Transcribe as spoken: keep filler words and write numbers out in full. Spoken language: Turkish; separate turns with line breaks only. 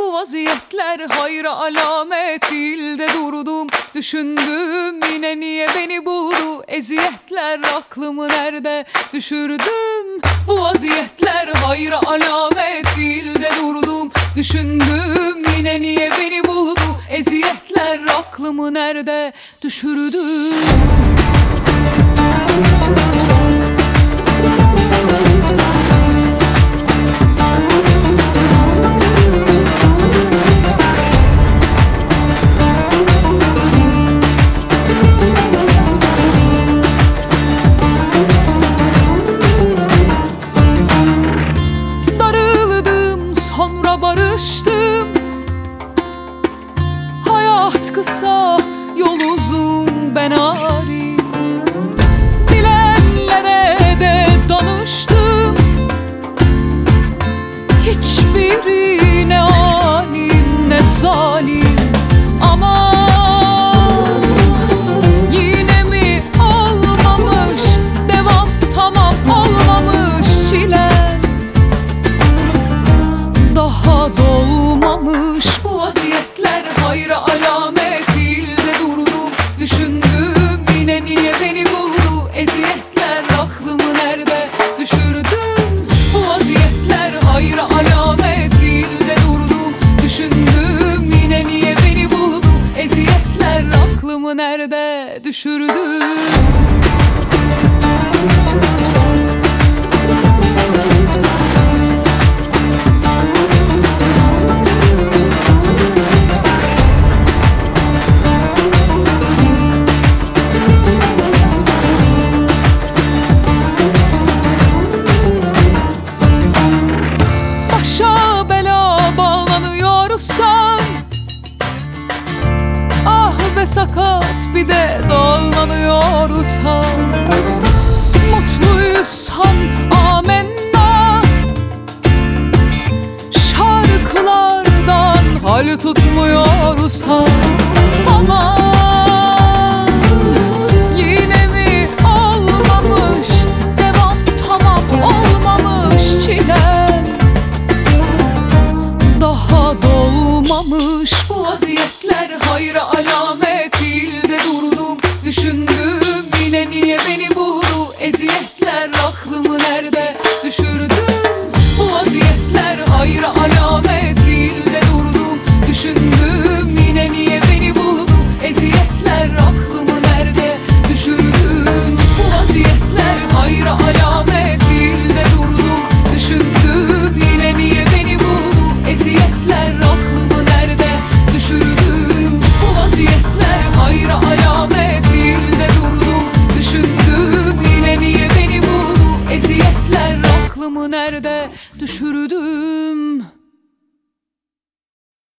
Bu vaziyetler hayra alamet değil de durdum, düşündüm yine niye beni buldu eziyetler, aklımı nerede düşürdüm. Bu vaziyetler hayra alamet değil de durdum, düşündüm yine niye beni buldu eziyetler, aklımı nerede düşürdüm. Barıştım. Hayat kısa, yol uzun, ben alim. Bilenlere de danıştım, hiçbiri ne alim ne zalim. Ama yine mi olmamış, devam tamam olmamış çile. Daha dolmamış bu vaziyetler hayra alamet değil de durdum, düşündüm yine niye beni buldu eziyetler, aklımı nerede düşürdüm. Bu vaziyetler hayra alamet değil de durdum, düşündüm yine niye beni buldu eziyetler, aklımı nerede düşürdüm. Başa bela bağlanıyorsan, ah be sakat bir de dağlanıyorsan, mutluysan amenna, şarkılardan hal tutmuyorsan. Aman yine mi olmamış, devam tamam olmamış çile. Daha dolmamış bu vaziyetler hayra alamet değil de durdum, düşündüm yine niye beni buldu eziyetler, aklımı nerede düşürdüm. Bu vaziyetler hayra alamet değil de durdum, düşündüm yine niye beni buldu eziyetler, aklımı nerede düşürdüm. Bu vaziyetler hayra alamet değil de durdum, düşündüm yine niye beni buldu eziyetler, aklımı nerede düşürdüm. Bu vaziyetler hayra alamet değil de durdum, düşündüm yine niye beni buldu eziyetler, aklımı nerede düşürdüm.